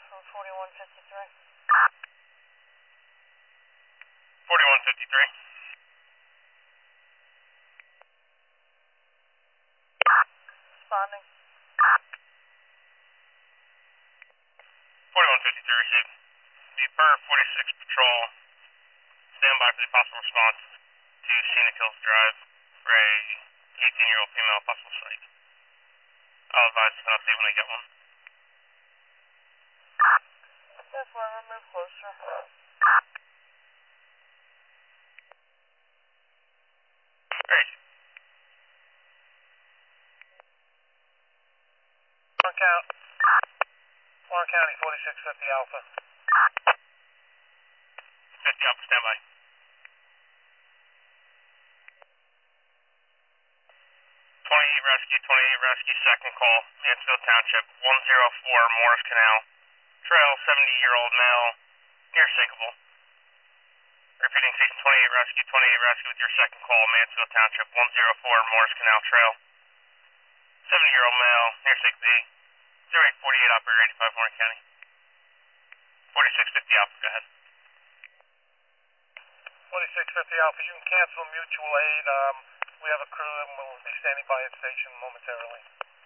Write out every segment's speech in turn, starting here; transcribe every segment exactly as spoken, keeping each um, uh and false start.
from forty-one fifty-three. forty-one fifty-three. Responding. forty-one fifty-three received. The per forty-six patrol, stand by for the possible response to Scenic Hills Drive for a eighteen-year-old female possible site. I'll advise an update when I get one. Yes, we're gonna move closer. Great. Warren County, Warren County, forty-six fifty Alpha. fifty Alpha, stand by. twenty-eight Rescue, twenty-eight Rescue, second call, Mansfield Township, one oh four Morris Canal, trail, seventy-year-old male, near Sinkable. Repeating, station twenty-eight Rescue, twenty-eight Rescue with your second call, Mansfield Township, one oh four Morris Canal Trail, seventy-year-old male, near Sinkable. zero eight forty-eight, operator eighty-five, Warren County. forty-six fifty Alpha, go ahead. forty-six fifty Alpha, you can cancel mutual aid. Um, we have a crew and we'll be standing by at station momentarily.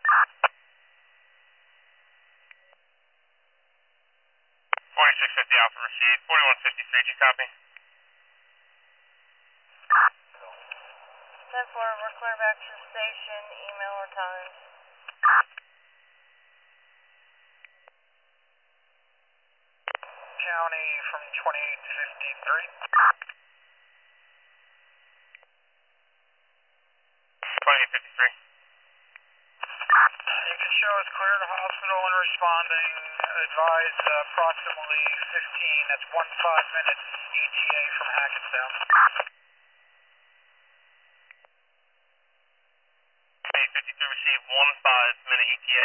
forty-six fifty Alpha received. forty-one fifty-three, do you copy? ten four, we're clear back to the station, email or times. County from twenty-eight fifty-three. twenty-eight fifty-three. You can show us clear to hospital and responding. Advise uh, approximately fifteen, that's one five minutes E T A from Hackettstown. twenty-eight fifty-three received, one five minute E T A.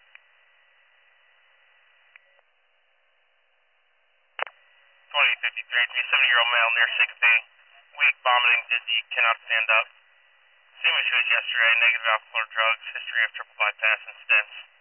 twenty-eight fifty-three, it's a seventy-year-old male near Sinkable, weak, vomiting, dizzy, cannot stand up. Same issue as yesterday, negative alcohol or drugs, history of triple bypass and stents.